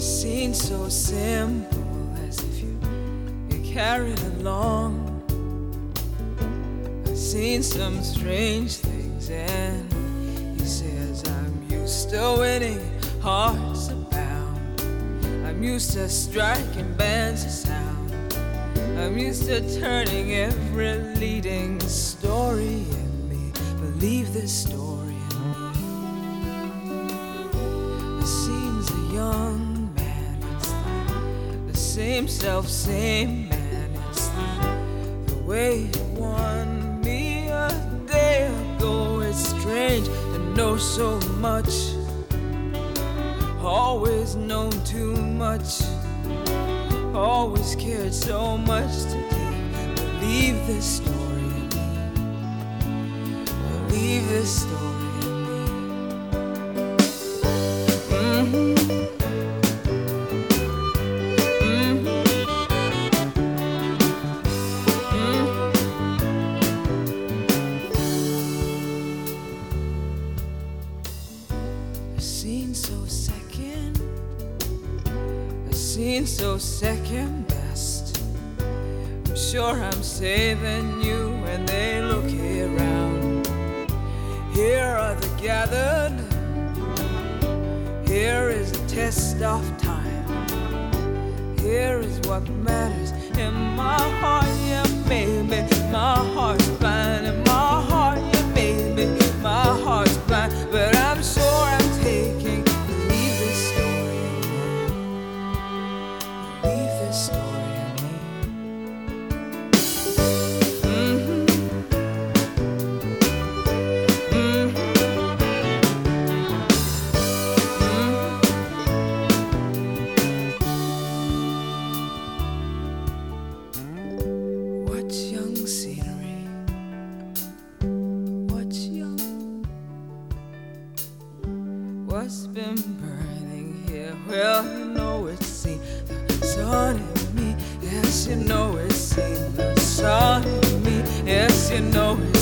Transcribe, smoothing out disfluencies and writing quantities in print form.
Seems so simple, as if you carried along. I've seen some strange things, and he says I'm used to winning, hearts abound. I'm used to striking bands of sound. I'm used to turning every leading story in me. Believe this story in me. It seems a young same same man. It's the way you won me a day ago. It's strange to know so much, always known too much, always cared so much to do. Believe this story in me. Believe this story. Seen so second best. I'm sure I'm saving you when they look around. Here are the gathered. Here is a test of time. Here is what matters in my heart. You made me, my heart's blind. In my heart, you made me, my heart's blind. But I'm sure I'm taking. Believe this story in me. Believe this story in me. What's young scenery? What's young? What's been burning here? Well, you know it's seen the sun in me. Yes, you know it's seen the sun in me. Yes, you know it's